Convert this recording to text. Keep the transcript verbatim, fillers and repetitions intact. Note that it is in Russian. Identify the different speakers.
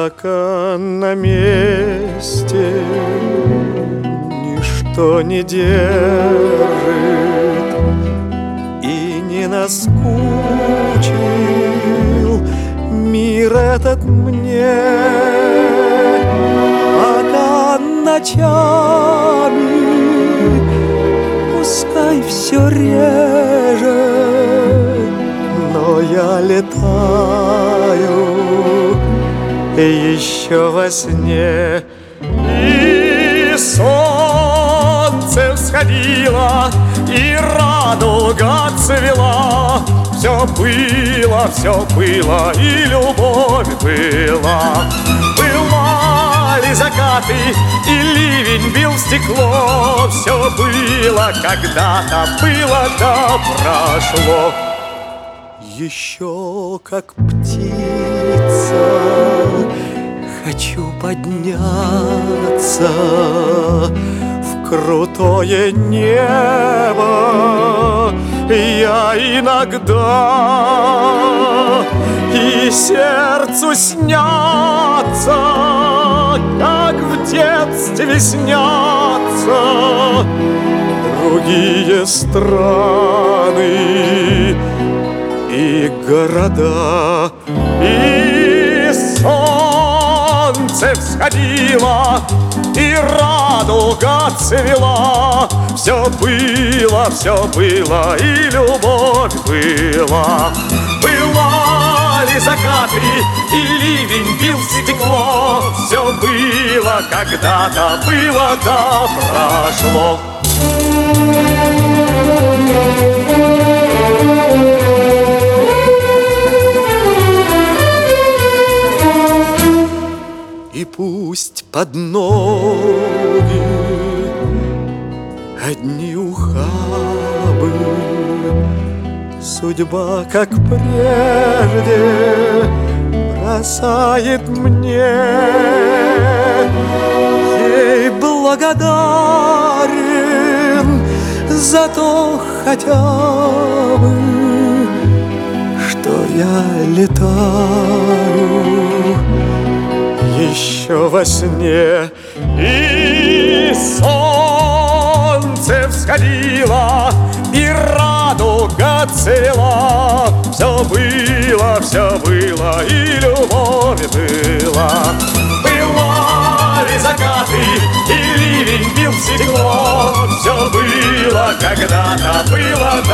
Speaker 1: пока на месте ничто не держит и не наскучил мир этот мне, пока ночами пускай все реже, но я летаю еще во сне. И солнце всходило, и радуга цвела. Все было, все было, и любовь была. Бывали закаты, и ливень бил в стекло. Все было когда-то, было да прошло. Еще как птица хочу подняться в крутое небо. Я иногда и сердцу снятся, как в детстве снятся другие страны и города. И солнце всходило, и радуга цвела. Все было, все было, и любовь была. Бывали закаты, и ливень бил в стекло. Все было когда-то, было да прошло. И пусть под ноги одни ухабы, судьба, как прежде, бросает мне. Ей благодарен за то хотя бы, что я летаю еще во сне. И солнце всходило, и радуга цвела. Все было, все было, и любовь была. Бывали закаты, и ливень бил в стекло. Все было когда-то, было